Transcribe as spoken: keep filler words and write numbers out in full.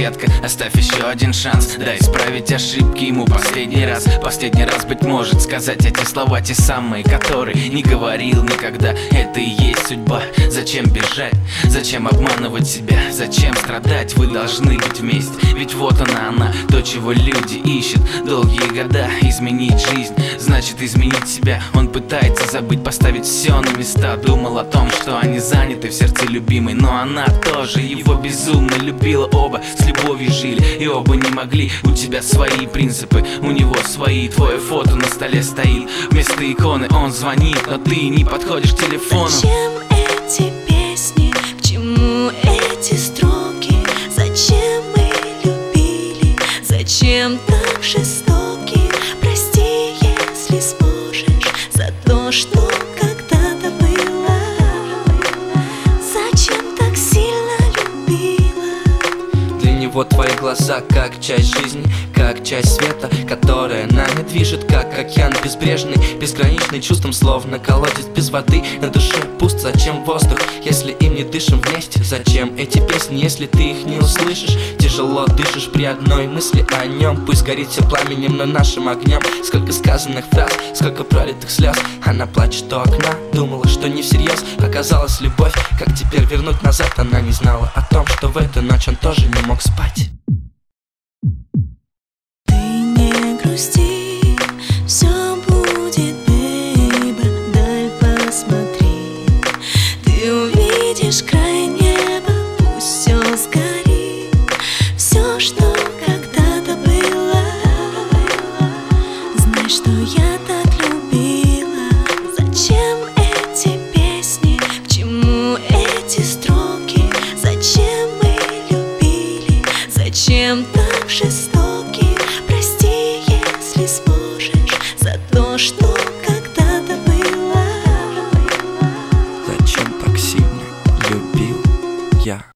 детка, оставь еще один шанс. Дай исправить ошибки ему последний раз. Последний раз, быть может, сказать эти слова, те самые, которые не говорил никогда. Это и есть судьба. Зачем бежать? Зачем обманывать себя? Зачем страдать? Вы должны быть вместе. Ведь вот она, она, то, чего люди ищут долгие года. Изменить жизнь, значит изменить себя. Он пытается забыть, поставить все на места. Думал о том, что они заняты в сердце любимой, но она тоже его безумно любила. Оба с любовью жили, и оба не могли. У тебя свои принципы, у него свои. Твое фото на столе стоит вместо иконы. Он звонит, но ты не подходишь к телефону. Зачем эти песни? К чему эти строки? Зачем мы любили? Зачем так жестоки? Прости, если сможешь, за то, что когда-то было. Зачем так сильно любила? Для него твои глаза как часть жизни, как часть света, которая нами движет, как океан безбрежный, безграничный чувством, словно колодец без воды. На душе пуст, зачем воздух, если им не дышим вместе? Зачем эти песни, если ты их не услышишь? Тяжело дышишь при одной мысли о нем. Пусть горит все пламенем, но нашим огнем. Сколько сказанных фраз, сколько пролитых слез. Она плачет у окна, думала, что не всерьез. Оказалась любовь, как теперь вернуть назад? Она не знала о том, что в эту ночь он тоже не мог спать. Ты не грусти, все будет, бейба, даль посмотри. Ты увидишь край неба, пусть все сгорит. Все, что когда-то было. Знай, что я так любила. Зачем эти песни? К чему эти строки? Зачем мы любили? Зачем так жестоки? Прости, если сможешь, за то, что когда-то было. Зачем так сильно любил я?